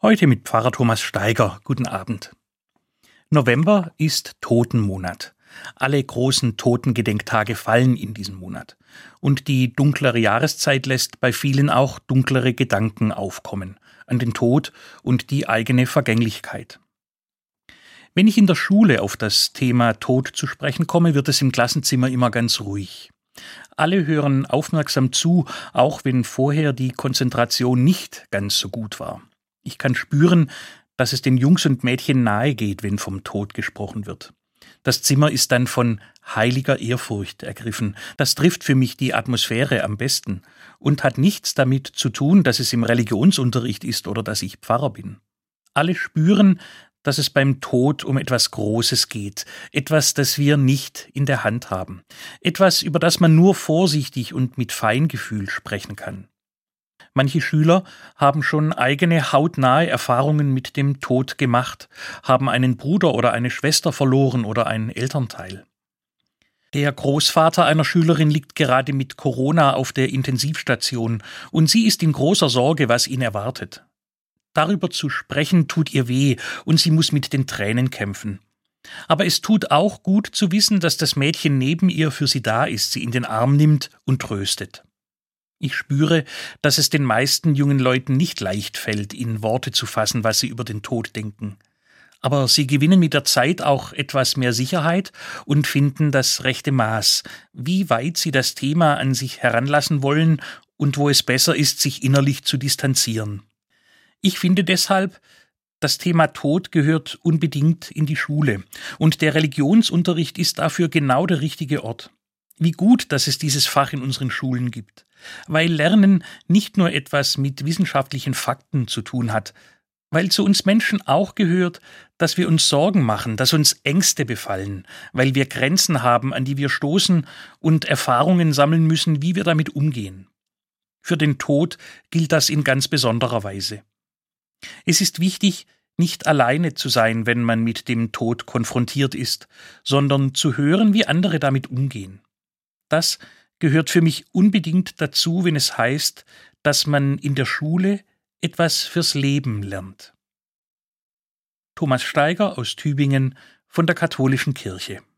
Heute mit Pfarrer Thomas Steiger. Guten Abend. November ist Totenmonat. Alle großen Totengedenktage fallen in diesen Monat. Und die dunklere Jahreszeit lässt bei vielen auch dunklere Gedanken aufkommen an den Tod und die eigene Vergänglichkeit. Wenn ich in der Schule auf das Thema Tod zu sprechen komme, wird es im Klassenzimmer immer ganz ruhig. Alle hören aufmerksam zu, auch wenn vorher die Konzentration nicht ganz so gut war. Ich kann spüren, dass es den Jungs und Mädchen nahe geht, wenn vom Tod gesprochen wird. Das Zimmer ist dann von heiliger Ehrfurcht ergriffen. Das trifft für mich die Atmosphäre am besten und hat nichts damit zu tun, dass es im Religionsunterricht ist oder dass ich Pfarrer bin. Alle spüren, dass es beim Tod um etwas Großes geht, etwas, das wir nicht in der Hand haben, etwas, über das man nur vorsichtig und mit Feingefühl sprechen kann. Manche Schüler haben schon eigene hautnahe Erfahrungen mit dem Tod gemacht, haben einen Bruder oder eine Schwester verloren oder ein Elternteil. Der Großvater einer Schülerin liegt gerade mit Corona auf der Intensivstation und sie ist in großer Sorge, was ihn erwartet. Darüber zu sprechen tut ihr weh und sie muss mit den Tränen kämpfen. Aber es tut auch gut zu wissen, dass das Mädchen neben ihr für sie da ist, sie in den Arm nimmt und tröstet. Ich spüre, dass es den meisten jungen Leuten nicht leicht fällt, in Worte zu fassen, was sie über den Tod denken. Aber sie gewinnen mit der Zeit auch etwas mehr Sicherheit und finden das rechte Maß, wie weit sie das Thema an sich heranlassen wollen und wo es besser ist, sich innerlich zu distanzieren. Ich finde deshalb, das Thema Tod gehört unbedingt in die Schule und der Religionsunterricht ist dafür genau der richtige Ort. Wie gut, dass es dieses Fach in unseren Schulen gibt, weil Lernen nicht nur etwas mit wissenschaftlichen Fakten zu tun hat, weil zu uns Menschen auch gehört, dass wir uns Sorgen machen, dass uns Ängste befallen, weil wir Grenzen haben, an die wir stoßen und Erfahrungen sammeln müssen, wie wir damit umgehen. Für den Tod gilt das in ganz besonderer Weise. Es ist wichtig, nicht alleine zu sein, wenn man mit dem Tod konfrontiert ist, sondern zu hören, wie andere damit umgehen. Das gehört für mich unbedingt dazu, wenn es heißt, dass man in der Schule etwas fürs Leben lernt. Thomas Steiger aus Tübingen von der Katholischen Kirche.